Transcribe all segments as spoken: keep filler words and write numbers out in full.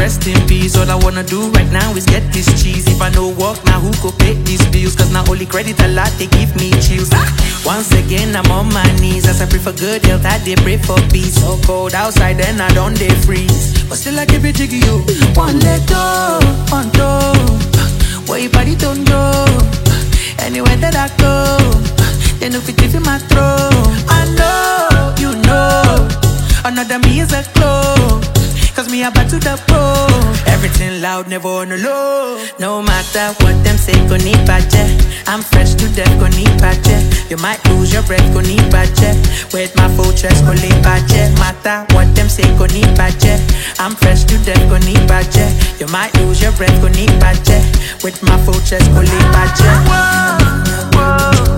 rest in peace. All I wanna do right now is get this cheese. If I no work now, who could pay these bills? Cause now only credit a lot, they give me chills. Once again, I'm on my knees. As I pray for good health, I did pray for peace. So cold outside, then I don't they freeze. But still I keep it jiggy, yo. One leg go, one toe. Where your body don't go. Anywhere that I go, they know fit in my throat. I know, you know, another me is a clue. Cause me about to the pro. Everything loud, never on the low. No matter what them say, go need budget. I'm fresh to death, go need budget. You might lose your breath, go need budget. With my full chest, go need budget. Matter what them say, go need budget. I'm fresh to death, go need budget. You might lose your breath, go need budget. With my full chest, go need budget. Whoa, whoa.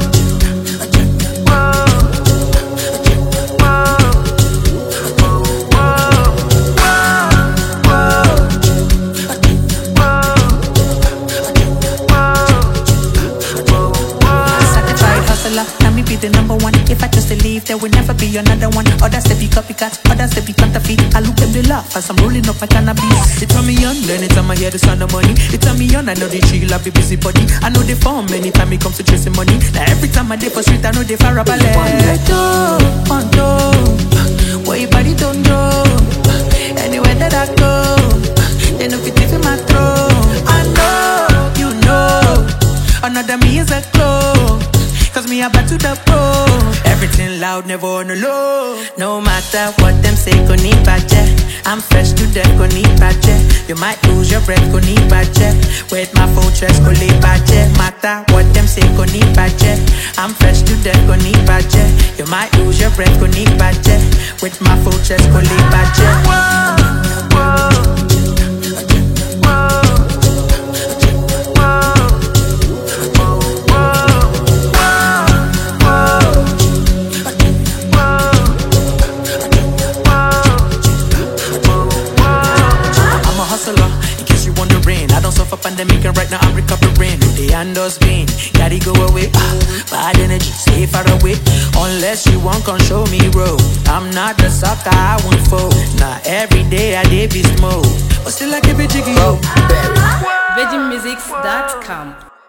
Now me be the number one. If I just leave, there will never be another one. Others they be copycats, others they be counterfeit. I look them they laugh as I'm rolling up my cannabis. They turn me on, anytime I hear the sound of money. They turn me on, I know they chill, I be busy body. I know they form anytime it comes to chasing money. Now every time I day for street, I know they far up a leg. One leg door, one door. Where your body don't go. Anywhere that I go, they know fit in my throat. I know, you know, another me is a clue. Cause me about to the pro. Everything loud, never on the low. No matter what them say, go need budget. I'm fresh to death, go need budget. You might lose your breath, go need budget. With my full chest, go need budget. Matter what them say, go need budget. I'm fresh to death, go need budget. You might lose your breath, go need budget. With my full chest, go need budget. Whoa, whoa. Pandemic and right now I'm recovering. The endorphin, gotta go away. Ah, bad energy, stay far away. Unless you want, come show me road. I'm not the sucker, I won't fold. Now every day I did be smoke, but still I keep it jiggy. Oh, Virgin Musics dot com